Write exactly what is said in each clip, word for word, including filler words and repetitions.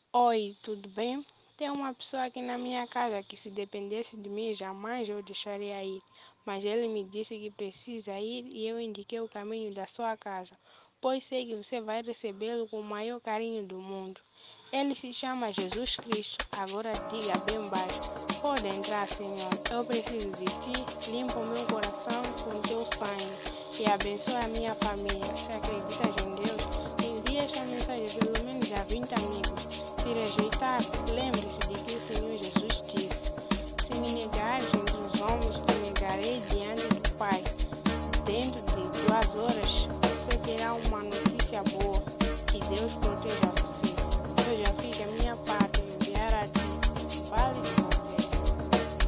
Oi, tudo bem? Tem uma pessoa aqui na minha casa que se dependesse de mim jamais eu deixaria ir. Mas ele me disse que precisa ir e eu indiquei o caminho da sua casa, pois sei que você vai recebê-lo com o maior carinho do mundo. Ele se chama Jesus Cristo. Agora diga bem baixo. Pode entrar, Senhor. Eu preciso de ti. Limpa o meu coração com teu sangue e abençoa a minha família. Se acreditas em Deus, envie esta mensagem pelo menos a vinte amigos. Se rejeitar, lembre-se de que o Senhor Jesus disse: Se me negares entre os homens, te negarei diante do Pai. Dentro de duas horas, você terá uma notícia boa: que Deus proteja você. Eu já fiz a minha parte em enviar a ti. Vale devolver.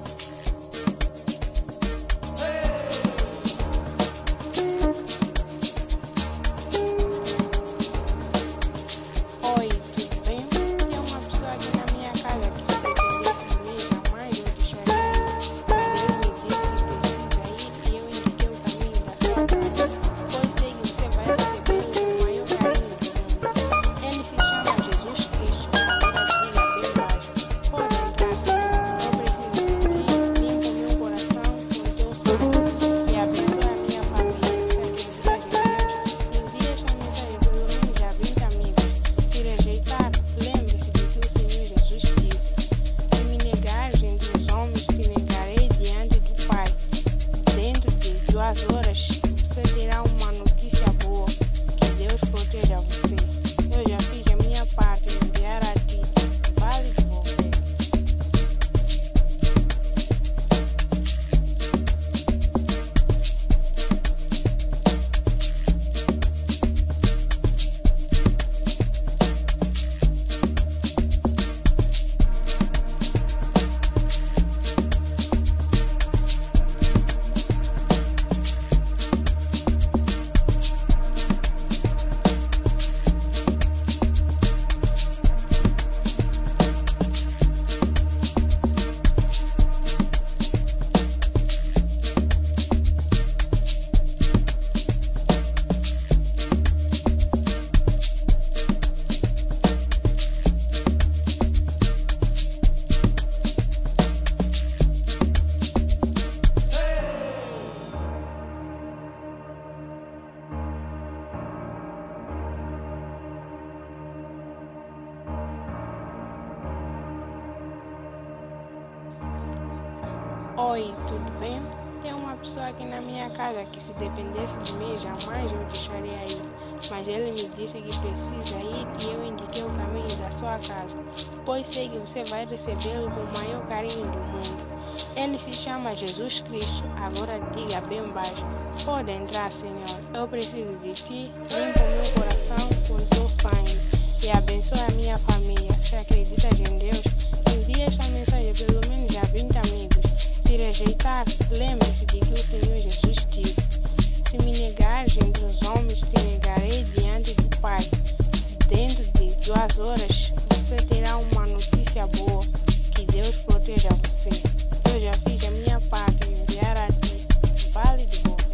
Oi, tudo bem? Tem uma pessoa aqui na minha casa que se dependesse de mim jamais eu deixaria ir. Mas ele me disse que precisa ir e eu indiquei o caminho da sua casa, pois sei que você vai recebê-lo com o maior carinho do mundo. Ele se chama Jesus Cristo. Agora diga bem baixo. Pode entrar, Senhor. Eu preciso de ti. Limpa o meu coração com teu sangue e abençoa a minha família. Se acreditas em Deus, envie esta mensagem pelo menos a vinte amigos. Se rejeitar, lembre-se de que o Senhor Jesus disse: Se me negares entre os homens, te negarei diante do Pai. Dentro de duas horas, você terá uma notícia boa: que Deus proteja você. Eu já fiz a minha parte em enviar a ti. Vale devolver. Oi, tudo bem? Tem uma pessoa aqui na minha casa que se dependesse de mim jamais eu deixaria ir. Mas ele me disse que precisa ir e eu indiquei o caminho da sua casa, pois sei que você vai recebê-lo com o maior carinho do mundo. Ele se chama Jesus Cristo. Agora diga bem baixo. Pode entrar, Senhor. Eu preciso de ti. Limpa o meu coração com teu sangue e abençoa a minha família. Se acreditas em Deus, envie esta mensagem pelo menos a vinte amigos. Se rejeitar, lembre-se de que o Senhor Jesus disse: Se me negares entre os homens, te negarei diante do Pai. Dentro de duas horas, você terá uma notícia boa: que Deus proteja você. Eu já fiz a minha parte em enviar a ti. Vale devolver.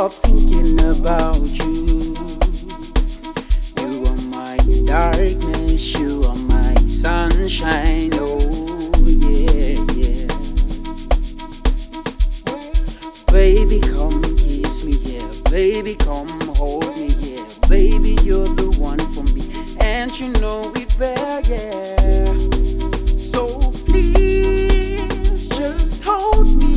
stop thinking about you. You are my darkness, you are my sunshine. Oh yeah, yeah. Baby, come kiss me, yeah. Baby, come hold me, yeah. Baby, you're the one for me, and you know it well, yeah. So please just hold me.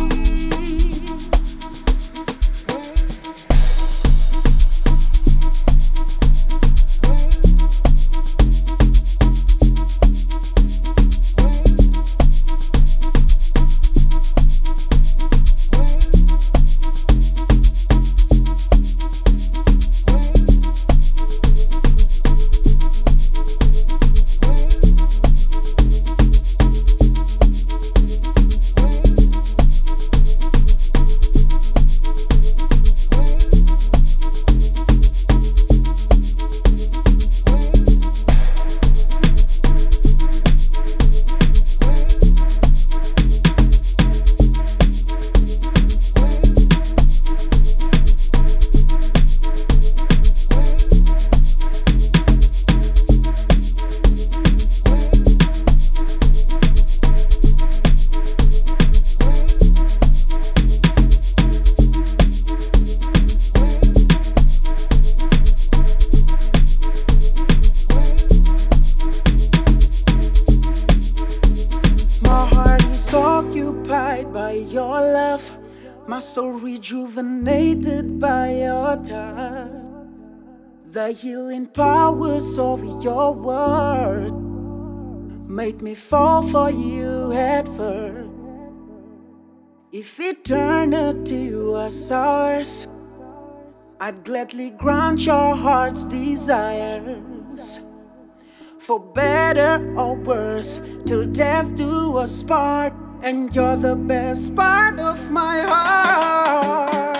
My soul rejuvenated by your touch. The healing powers of your word made me fall for you at first. If eternity was ours, I'd gladly grant your heart's desires. For better or worse, till death do us part. And you're the best part of my heart.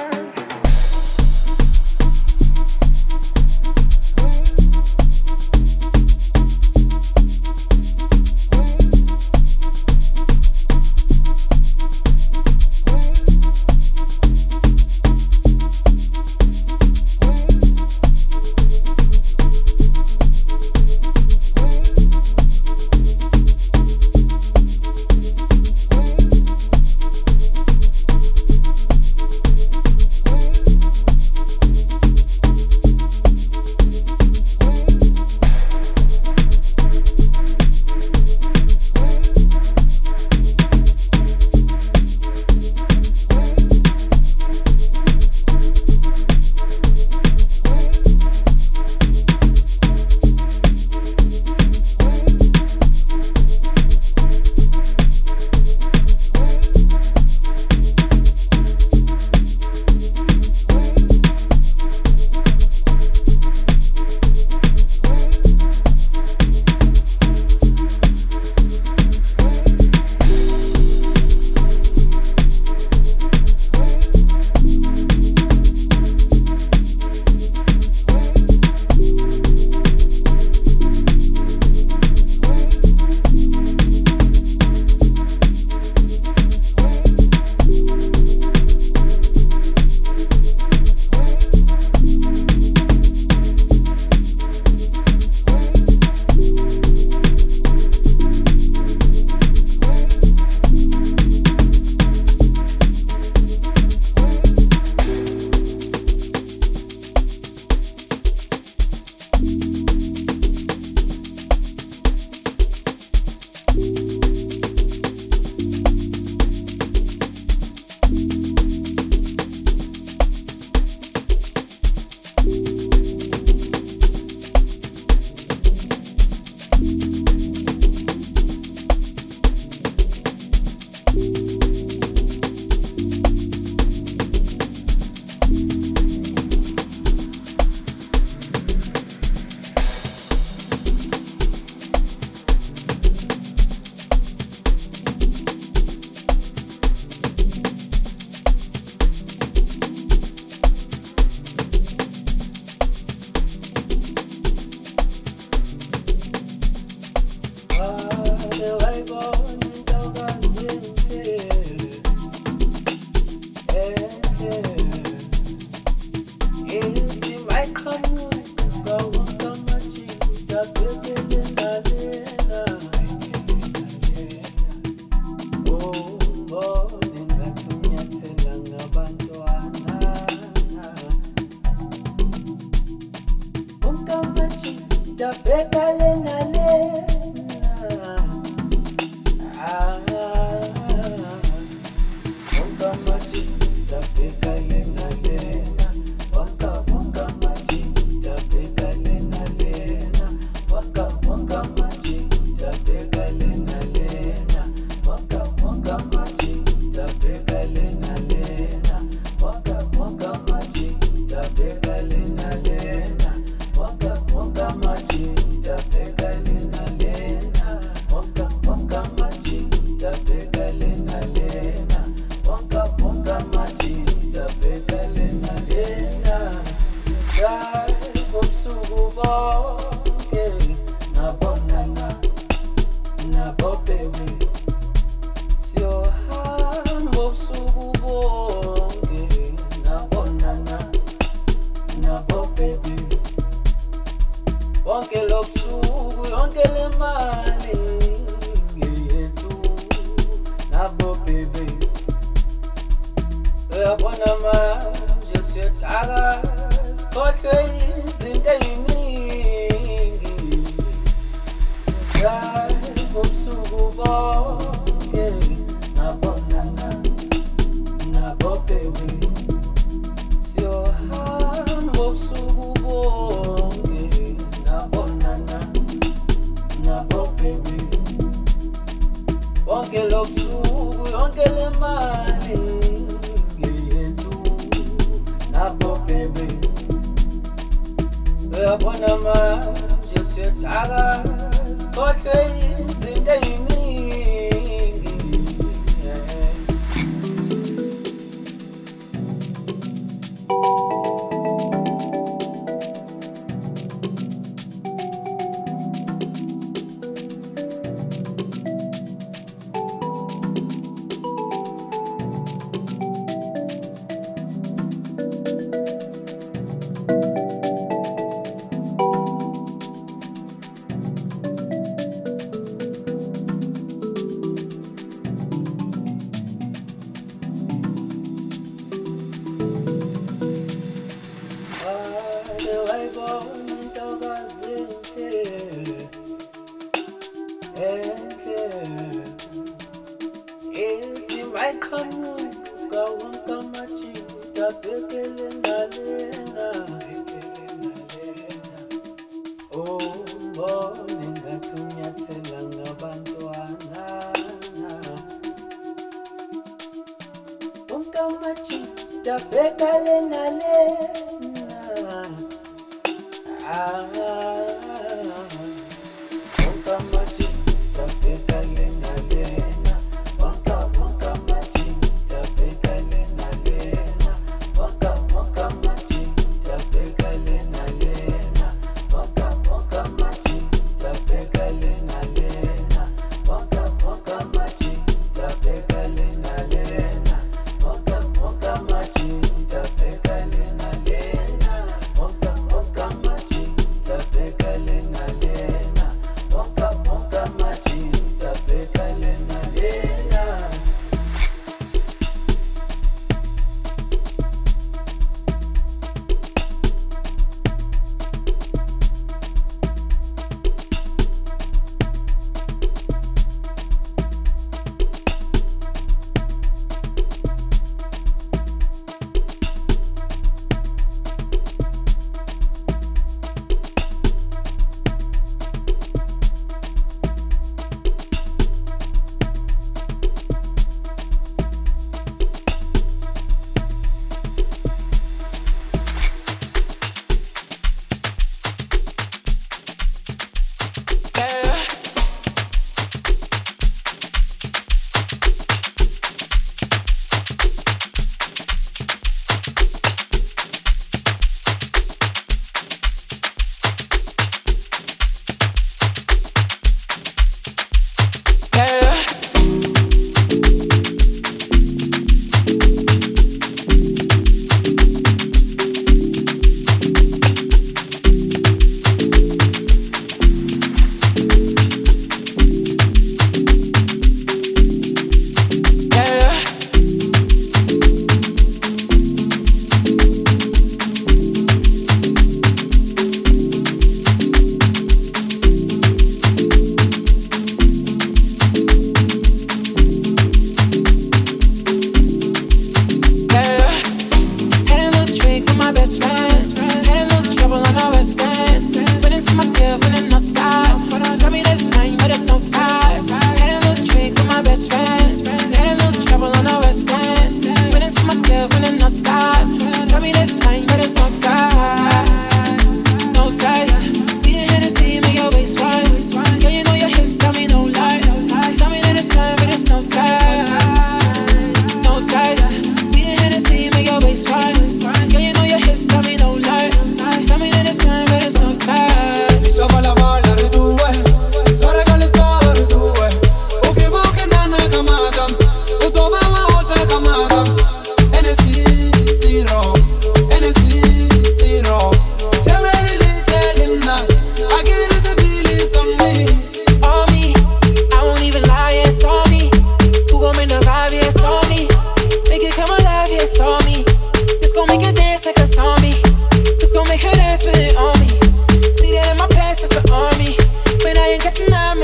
Wonka, wonka, machi, tapeka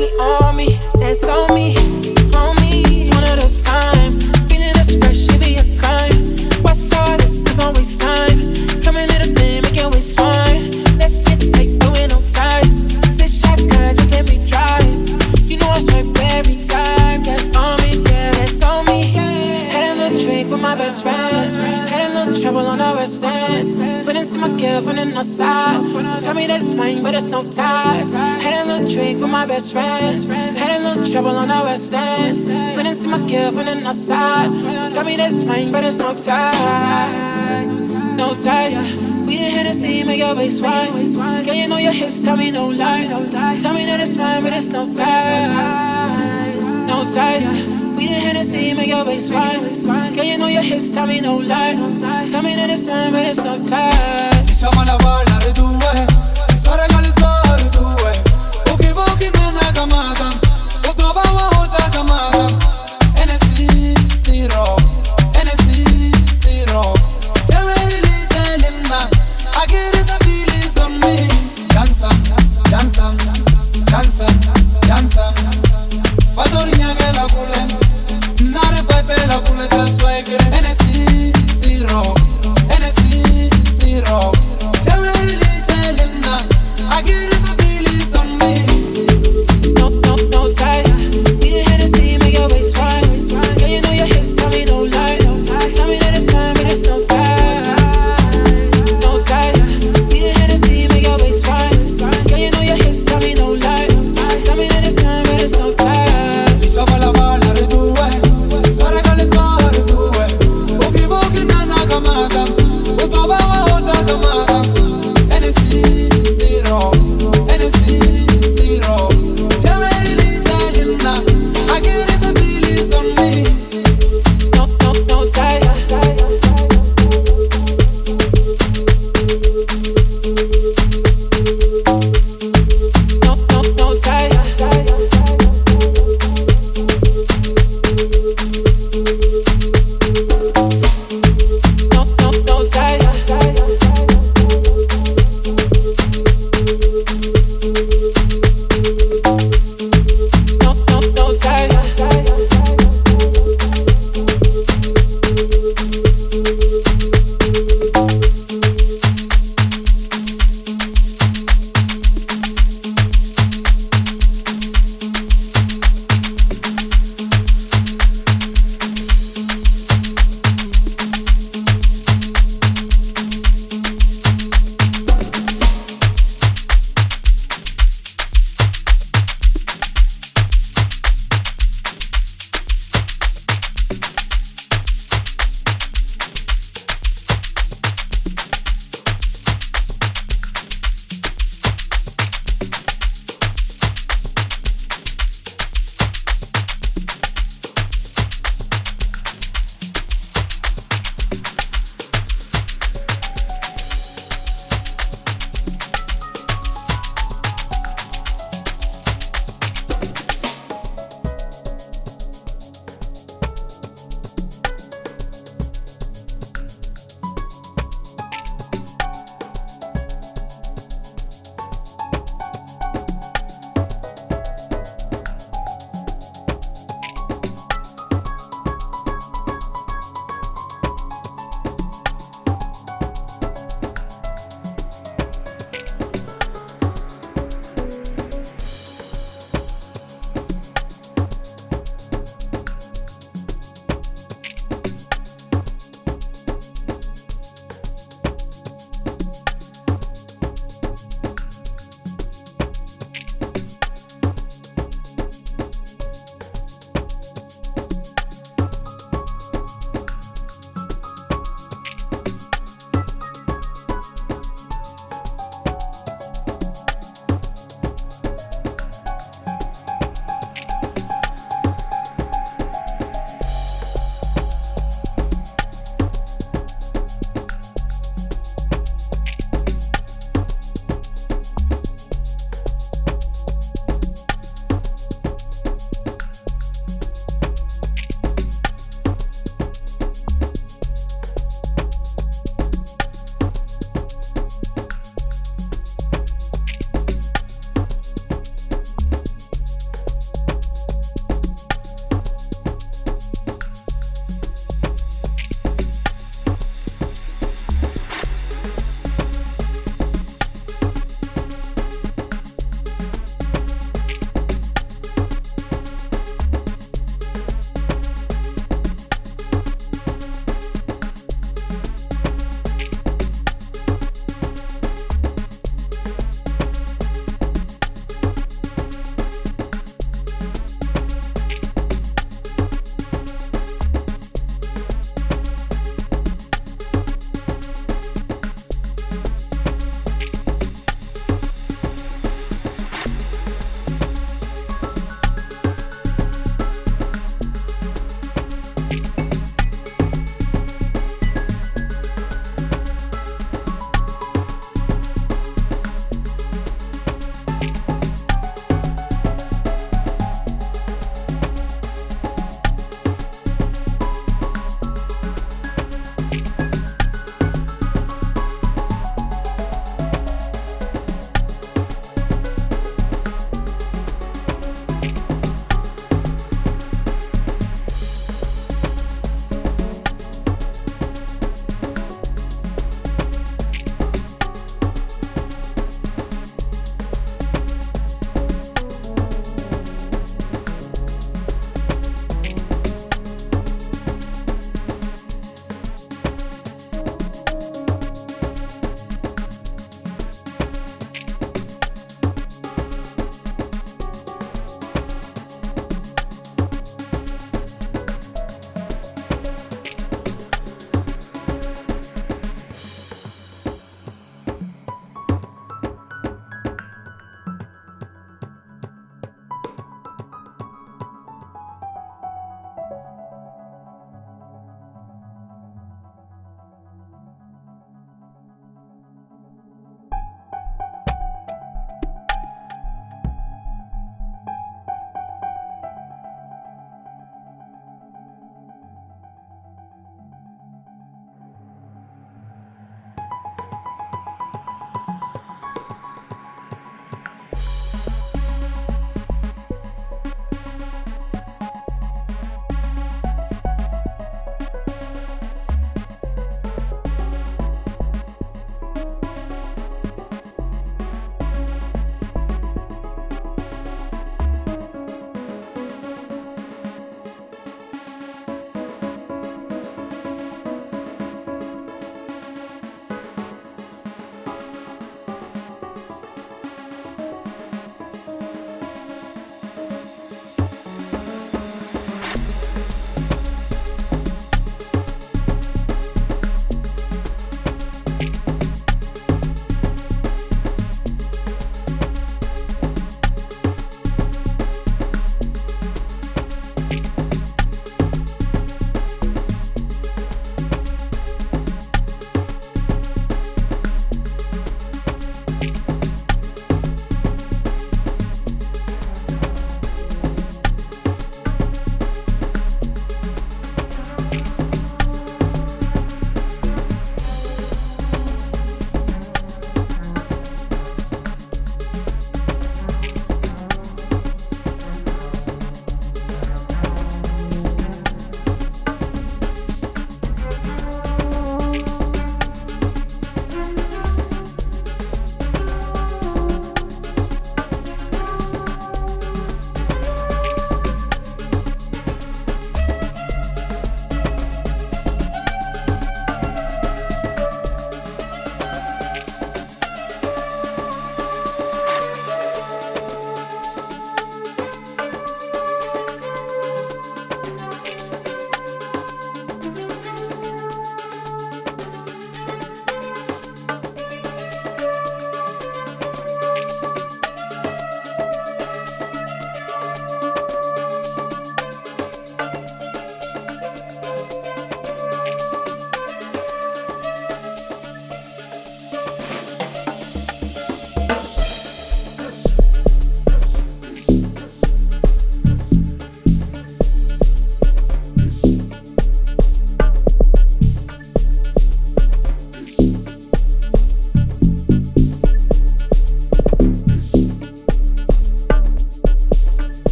lately on me, that's on me, on me. It's one of those times, feeling this fresh, should be a crime. What's all this? There's no waste time. Come a little bit, make it waste wine. Let's get tight, but with no ties. Say shotgun, just let me drive. You know I swipe every time. That's on me, yeah, that's on me. Had a little drink with my best friends. Had a little trouble on the west end. But it's my girlfriend on the side. Tell me that's mine, but it's no ties. Had a little drink with my best friends. Had a little trouble on the west end. But it's my girlfriend on the side. Tell me that's mine, but it's no ties. No ties. We didn't hit the scene, make your waist wide. Girl, you know your hips, tell me no lies. Tell me that it's mine, but it's no ties. No ties. We didn't hit the scene, make your waist wide. Girl, you know your hips, tell me no lies. Tell me that it's mine, but it's no ties. Diciamo la ballare due, sarà realizzare due. Pochi pochi non è chiamata, o trovavo oltre chiamata. N S C, zero, N S C, zero. C'è lì, c'è linda, I get it, the feelings on me. Danza, danza, danza, danza. Vado rigna che la culle, nare fai per la culle del suoi che N S C, zero, N S C, zero. C'è lì, c'è linda, I get it, the feelings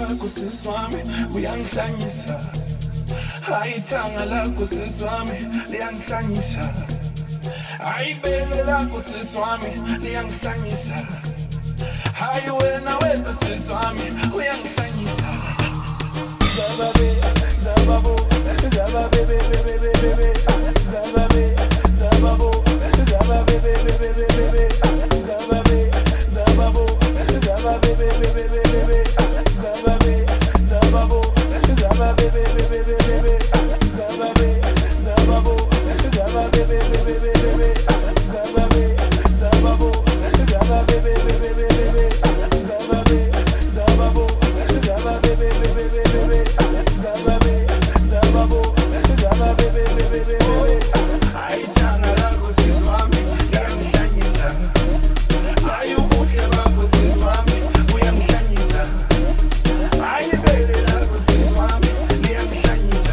lakho siswami uyangihlanyisa hayi ithanga lakho siswami liyangihlanyisa hayi ibele lakho siswami liyangihlanyisa hayi wena wena siswami uyangihlanyisa zababe zababo zababe bebe bebe bebe zababe zababo zababe bebe bebe bebe zababe zababo zababe bebe bebe bebe zababe zababo zababe bebe bebe bebe zababe zababo zababe bebe bebe bebe zababe zababo zababe bebe bebe bebe zababe zababo zababe bebe bebe bebe zababe zababo zababe bebe bebe bebe ayithanga lakho siswami yangihlanyisa ayi ubuhle bakho siswami uyangihlanyisa ayi ibele lakho siswami liyangihlanyisa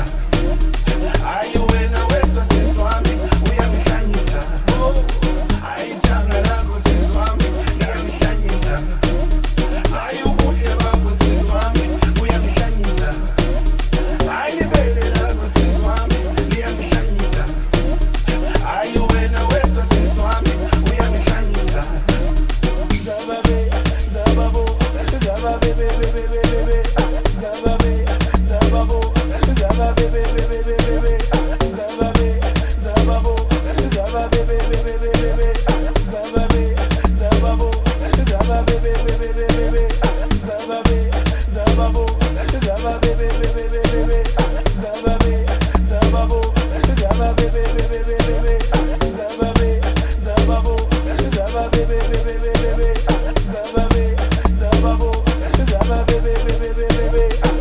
ayi wena wedwa siswami uyangihlanyisa ayithanga lakho siswami yangihlanyisa ayi ubuhle bakho siswami uyangihlanyisa ayi ibele lakho siswami liyangihlanyisa ayi wena wedwa siswami uyangihlanyisa zababe zababo zababe bebe bebe bebe zababe zababo zababe bebe bebe bebe zababe zababo zababe bebe bebe bebe zababe zababo zababe bebe bebe bebe zababe zababo zababe bebe bebe bebe zababe zababo zababe bebe bebe bebe zababe zababo zababe bebe bebe bebe zababe zababo zababe bebe bebe bebe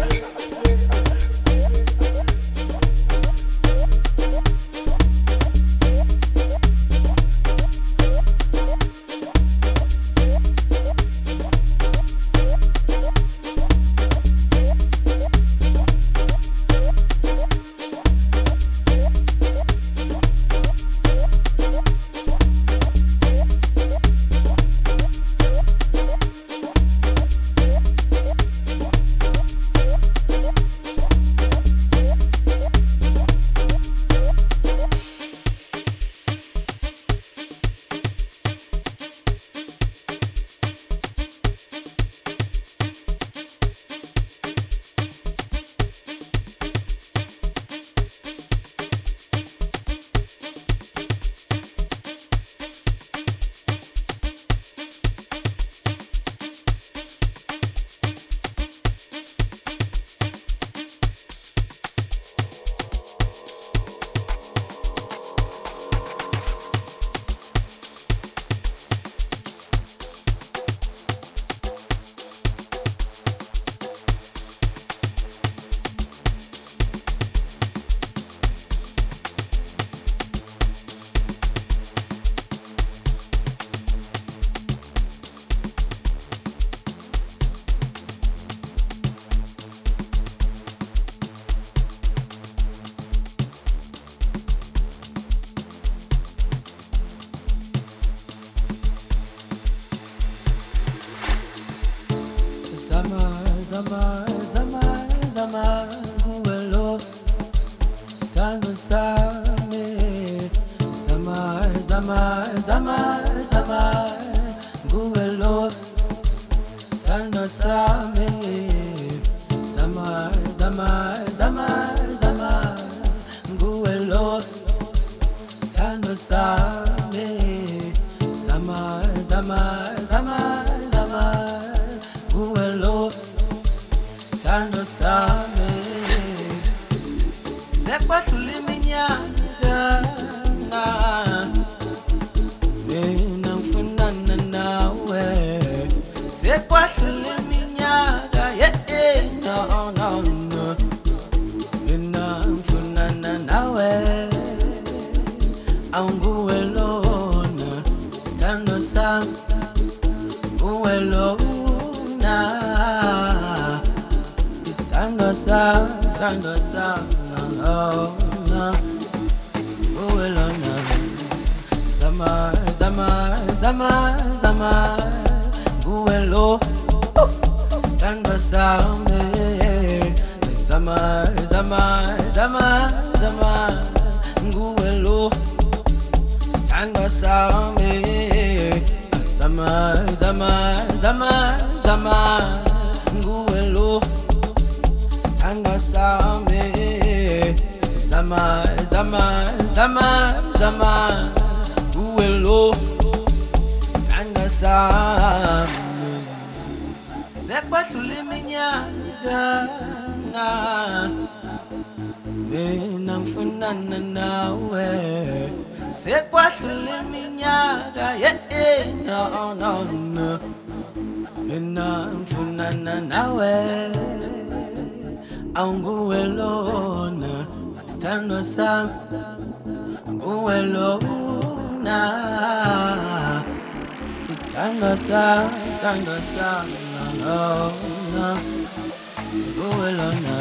Zama, zama, zama, zama, nguwelo, stando same. Zama, zama, zama, zama, nguwelo, stando same. Zama, zama, zama, zama, nguwelo, stando same. Zama, zama, zama, zama. Uelo, stando same. Zekwa tuliminyanga na nina mfunana nawe. Zekwa tuliminyanga yeah yeah no no no. Nina mfunana nawe. Anguelo na stando same. Uelo Stando sa, stando sa, no, no, oh, no, zama, zama, zama, zama, guelo, Sandwa sami Zama, zama, zama, zama Nguwe lo Sandwa sami Zama, zama, zama, zama Nguwe lo Sandwa sami Zama, zama, zama, zama Nguwe lo Sandwa sami Sekwadlula iminyaka na mina ngifunana nawe Sekwadlula iminyaka yeah no no no mina ngifunana nawe Awunguwe lona sithandwa sami Nguwe lona Sithandwa sami sithandwa sami no no Nguwe lona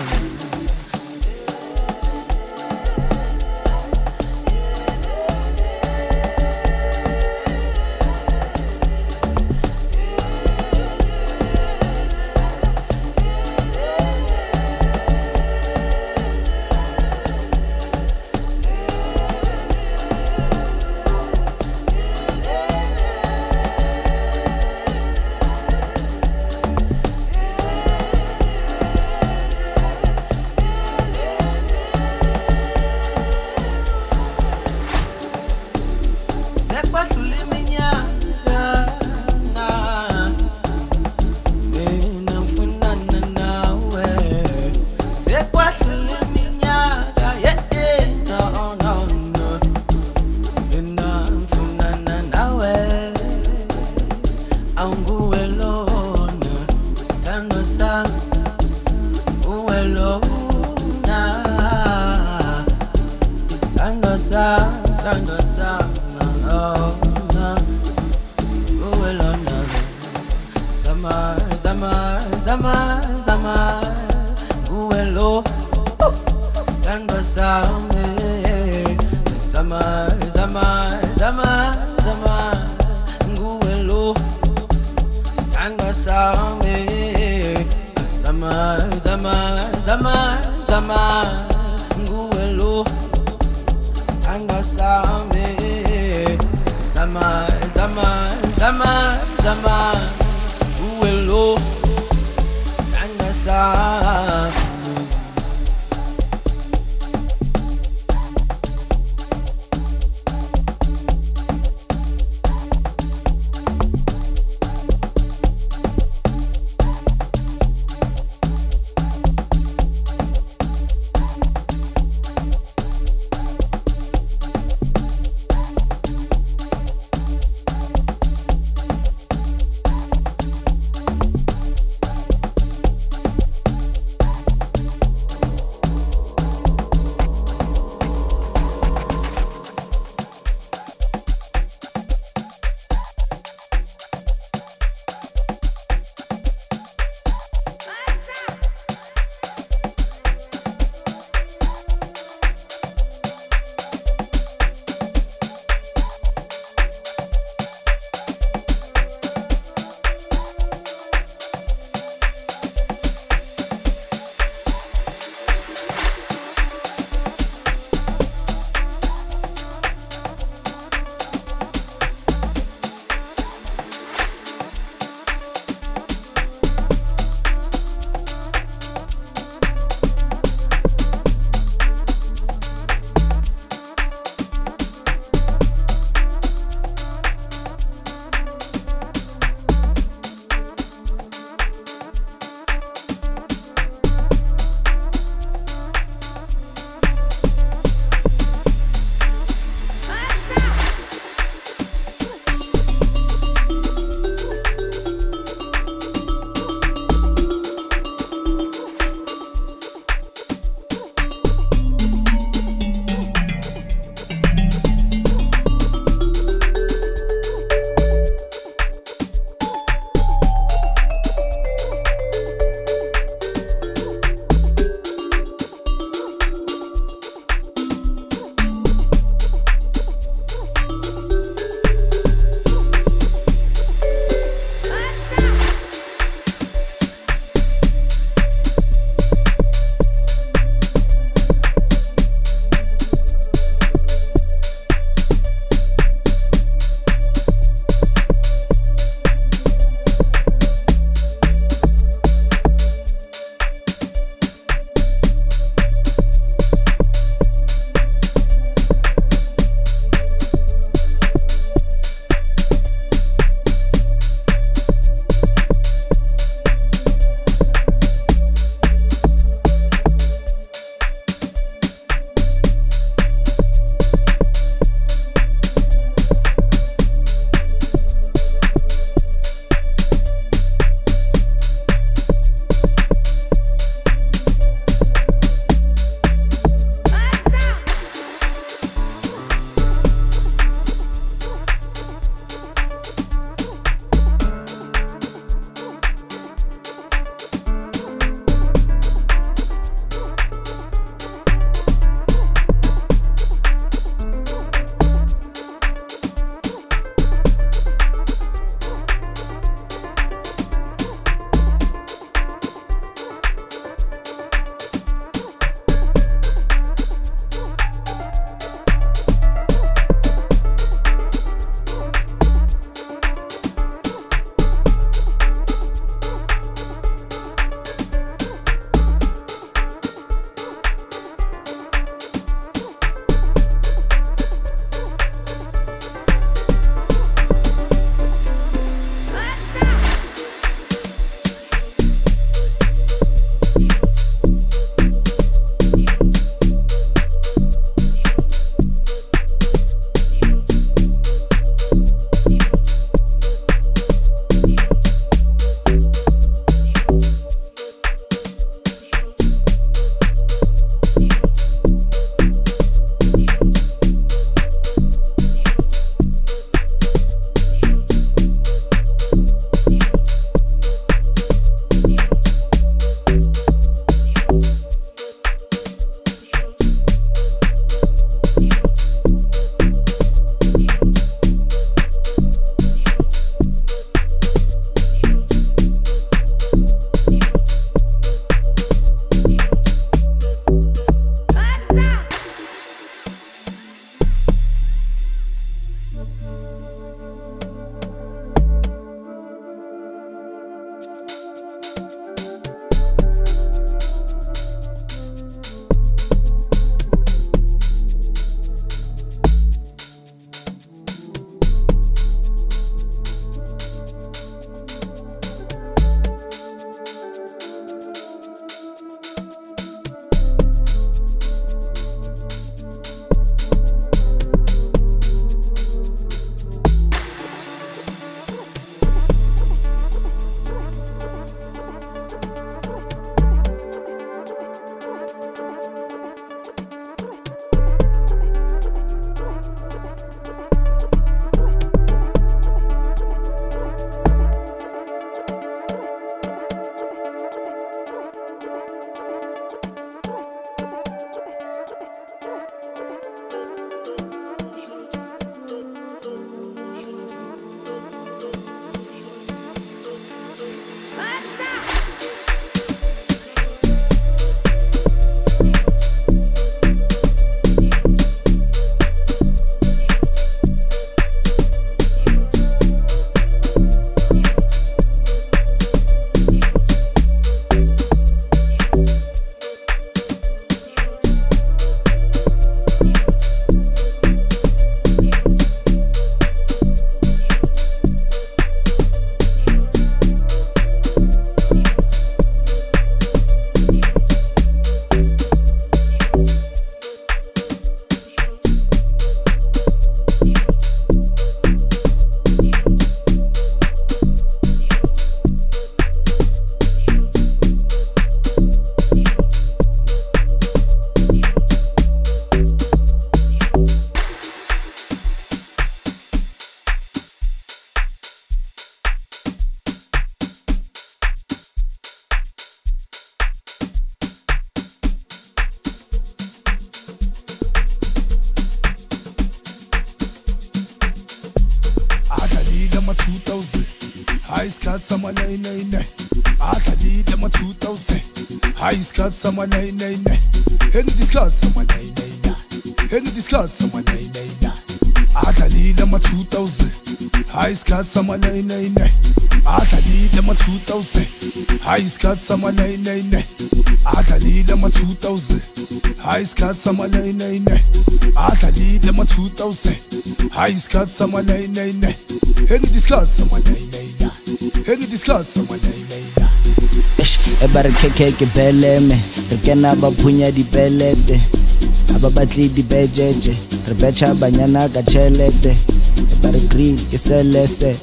sama nay nay nay. Adali dama two thousand. High skirt sama nay nay nay. Henny skirt sama nay nay nay. Henny skirt sama nay nay nay. Adali dama two thousand. High skirt sama nay nay nay. Adali dama two thousand. High skirt sama nay nay nay. Adali dama two thousand. High skirt sama nay nay nay. Adali dama two thousand. High skirt sama nay nay nay. Henny skirt sama nay nay nay. Henny skirt sama nay nay nay. Ish, ebar keke ke beleme, rekena ba punya di belete, aba batli di bejeje, rebecha banyana ka chelete, ebar green ke selese,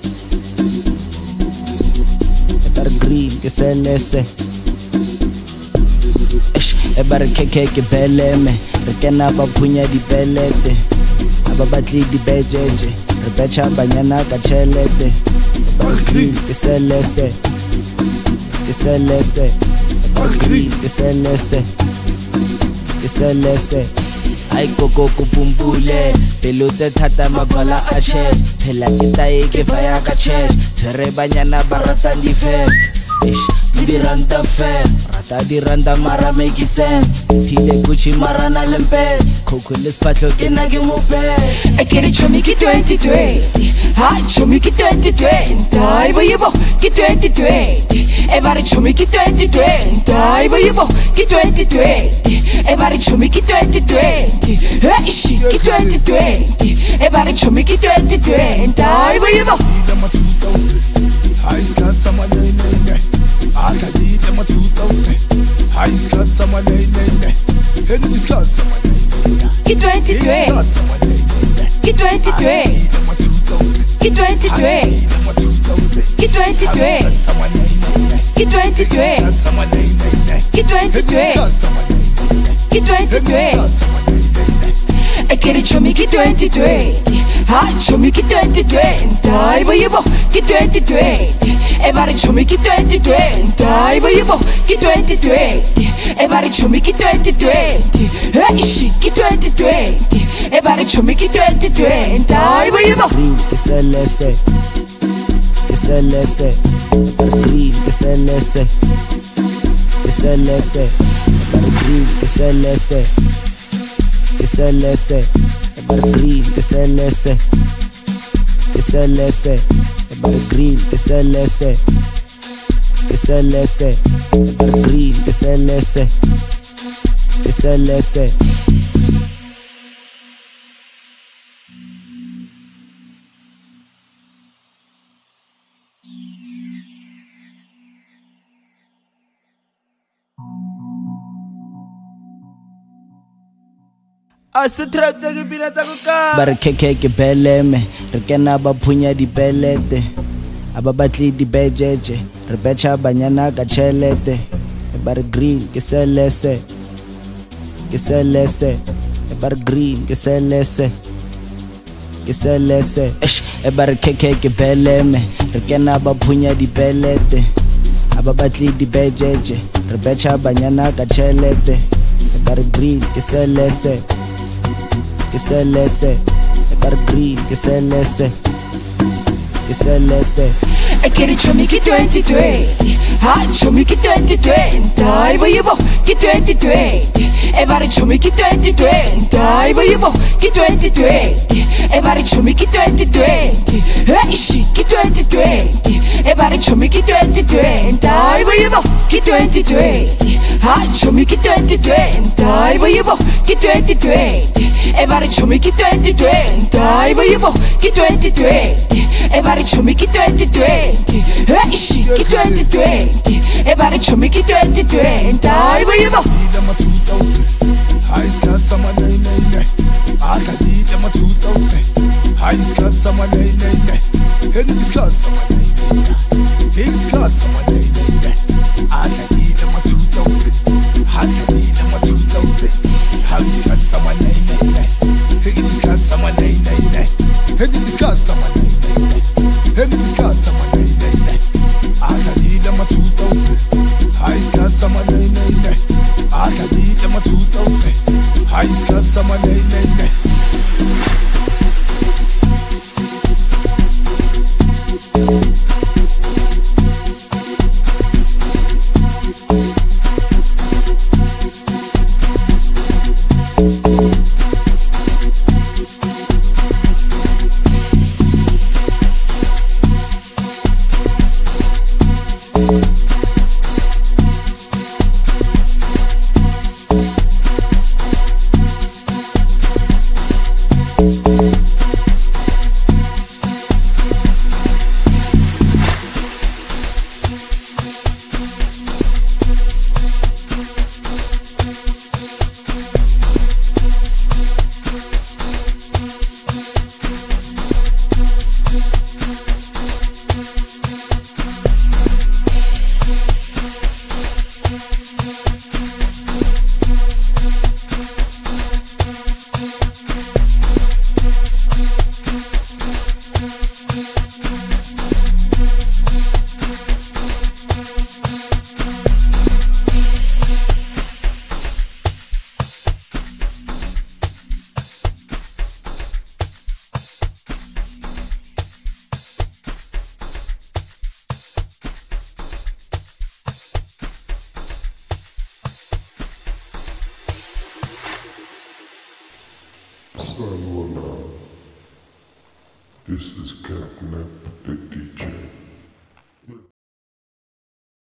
ebar green ke selese. Ish, ebar keke ke beleme, rekena ba punya di belete, aba batli di bejeje, rebecha banyana ka chelete, ebar green ke selese. Que se laisse, que se laisse, que se laisse. Ay koko kupumbule, pelo tse thata mabala a church, phela kita e ke faya ka church, tshwere banyana ba rata di fair. Ish, di ranta fair, rata di ranta mara make sense. Tide Gucci mara na lempe, koko les patlo ke na ke mo pe. I get it chomi ki twenty twenty. Ha chomi ki twenty twenty. Ay boyibo ki twenty twenty. Everybody chomi ki twenty twenty. Ay boyibo ki twenty twenty. Everybody chomi ki twenty twenty. Hey she ki twenty twenty. Everybody chomi ki twenty twenty. Ay boyibo. Dama two thousand. High skirt sama nay nay nay. Adali dama two thousand. High skirt sama nay nay nay. Henny skirt sama nay nay nay. Ki twenty twenty. Ki twenty twenty. Dama two thousand. Ki twenty twenty. Dama two thousand. Ki twenty twenty. Sama nay nay nay. Ki twenty twenty. Sama nay nay nay. Ki twenty twenty. Sama nay nay nay. Ki twenty twenty. Sama nay nay nay. I get it chomi ki twenty twenty. Ha chomi ki twenty twenty. Ay boyibo ki twenty twenty. Everybody chomi ki twenty twenty. Ay boyibo ki twenty twenty. Everybody chomi ki twenty twenty. Hey she ki twenty twenty. Everybody chomi ki twenty twenty. Ay boyibo. Green que se laisse, que se laisse, green que se laisse, que se laisse, green que se laisse, que se laisse, green que se laisse, que se laisse, green que se laisse, que se laisse, green que se laisse, que se laisse. Bare keke ke beleme, rekena ba punya di belete, aba batli di bejeje, rebecha banyana ka chelete, bare green ke se laisse, que se laisse, bare green ke se laisse, que se laisse. Ish, bare keke ke beleme, rekena ba punya di belete, aba batli di bejeje, rebecha banyana ka chelete, bare green ke se laisse. Que se laisse, ebar green, que se laisse, que se laisse. I get it chomi ki twenty twenty. Ha chomi ki twenty twenty. Ay boyibo ki twenty twenty. Everybody chomi ki twenty twenty. Ay boyibo ki twenty twenty. Everybody chomi ki twenty twenty. Hey she ki twenty twenty. Everybody chomi ki twenty twenty. Ay boyibo ki twenty twenty. Ha chomi ki twenty twenty. Ay boyibo ki twenty twenty. Everybody chomi ki twenty twenty. Ay boyibo ki twenty twenty. Everybody chomi ki twenty twenty. Hey she ki twenty twenty. Everybody chomi ki twenty twenty. Ay boyibo. Dama two thousand. High skirt sama nay nay nay. Adali dama two thousand. High skirt sama nay nay nay. Henny skirt sama nay nay nay. Henny skirt sama nay nay nay. Adali dama two thousand. Adali dama two thousand. High skirt sama nay nay nay. Henny skirt sama nay nay nay. Henny skirt sama nay nay nay. Henny skirt sama nay nay nay. Adali dama two thousand. High skirt sama nay nay nay. Salona. This is Catnap Dick.